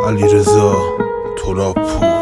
علیرضا ترابپور.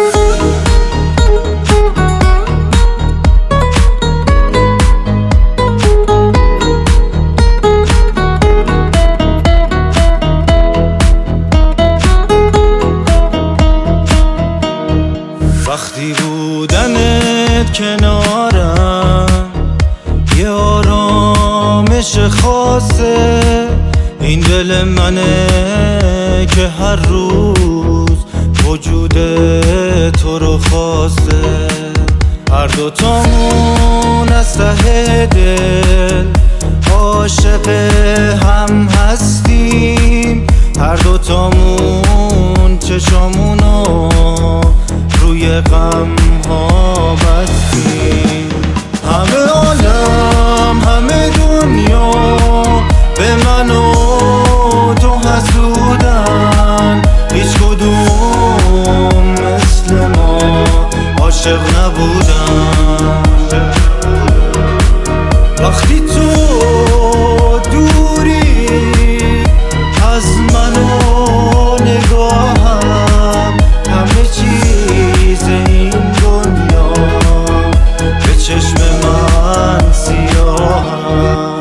وقتی بودنت کنارم یه آرامش خاصه، این دل منه که هر روز وجود تو رو خواسته. هر دوتامون از ته دل عاشق هم هستیم، هر دوتامون چشامونو روی غم ها بستیم. همه عالم همه دنیا به من و تو حسودن، هیچ کدوم مثل ما عاشق نبودن. وقتی تو دوری از من و نگاهم، همه چیز این دنیا به چشم من سیاهم.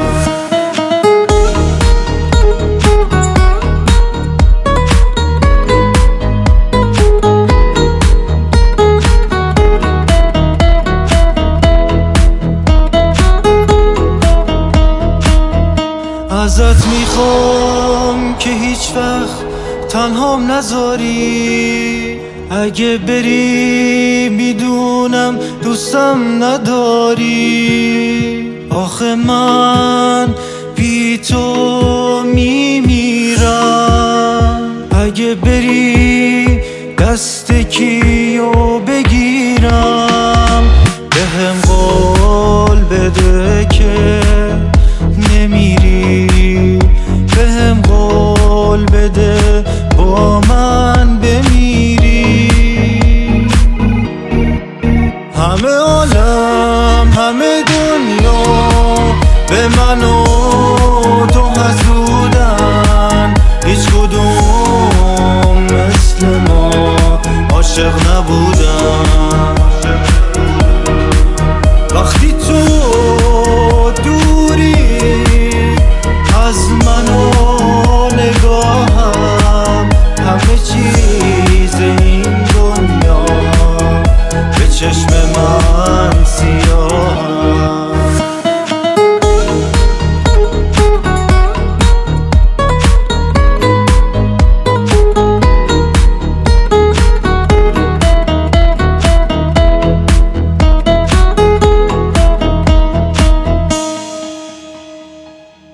ازت میخوام که هیچ وقت تنهام نذاری، اگه بری میدونم دوستم نداری. آخه من بی تو میمیرم، اگه بری دست کیو بگیرم. بهم قول بده که نمیری، بهم قول بده با من بمیری. همه عالم همه دنیا به من و